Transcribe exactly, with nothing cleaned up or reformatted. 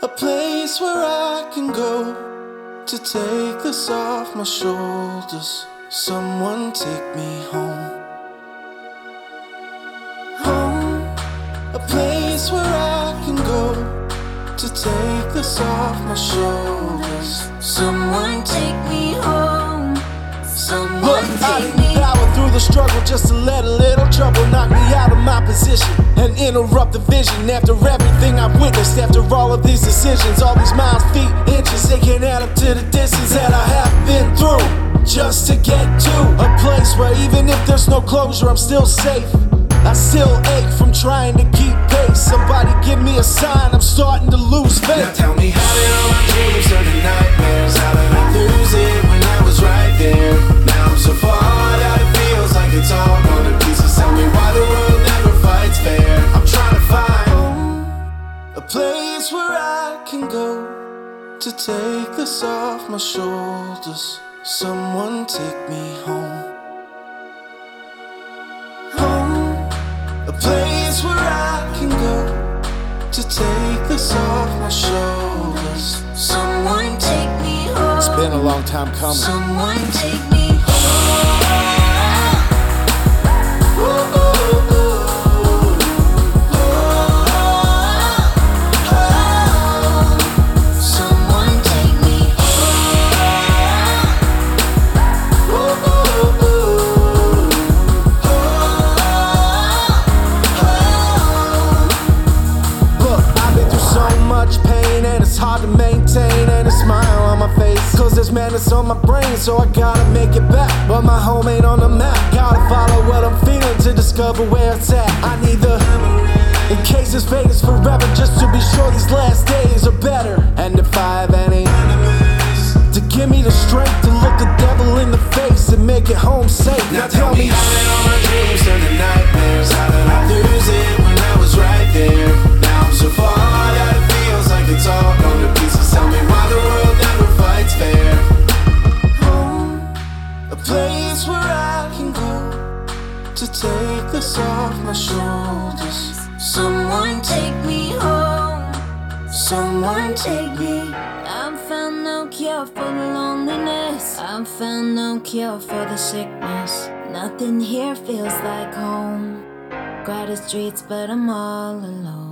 A place where I can go to take this off my shoulders. Someone take me home. Home, a place where I can go to take this off my shoulders. Someone take me home. Someone Look, I take didn't me power through the struggle just to let a little trouble knock me out of my position and interrupt the vision. After everything I've witnessed, after all of these decisions, all these miles, feet, inches, they can't add up to the distance that I have been through just to get to a place where even if there's no closure, I'm still safe. I still ache from trying to keep pace. Somebody give me a sign, I'm starting to lose faith. Now tell me, how did all my dreams turn to nightmares? How did I lose it when I was right there? Now I'm so far that it feels like it's all gone to pieces. Tell me why the world never fights fair. I'm trying to find a place where I can go to take this off my shoulders. Someone take me home. Home, a place where I can go to take this off my shoulders. Someone take me home. It's been a long time coming. Someone take me home. Someone take me Look, I've been through so much pain and it's hard to maintain and a smile on my face, cause there's madness on my brain, so I gotta make it back. But my home ain't on the map. Gotta follow what I'm feeling to discover where it's at. I need the in case this fate is forever, just to be sure these last days are better. And if I have any to give me the strength to look the devil in the face and make it home safe. Now tell me, how did all my dreams turn to nightmares? How did I lose it when I was right there? Now I'm so far that it feels like it's all gone to pieces. Tell me why the world never fights fair. Home, a place where I can go to take this off my shoulders. Someone take me home. Someone take me. I've found no cure for the loneliness. I've found no cure for the sickness. Nothing here feels like home. Crowded streets, but I'm all alone.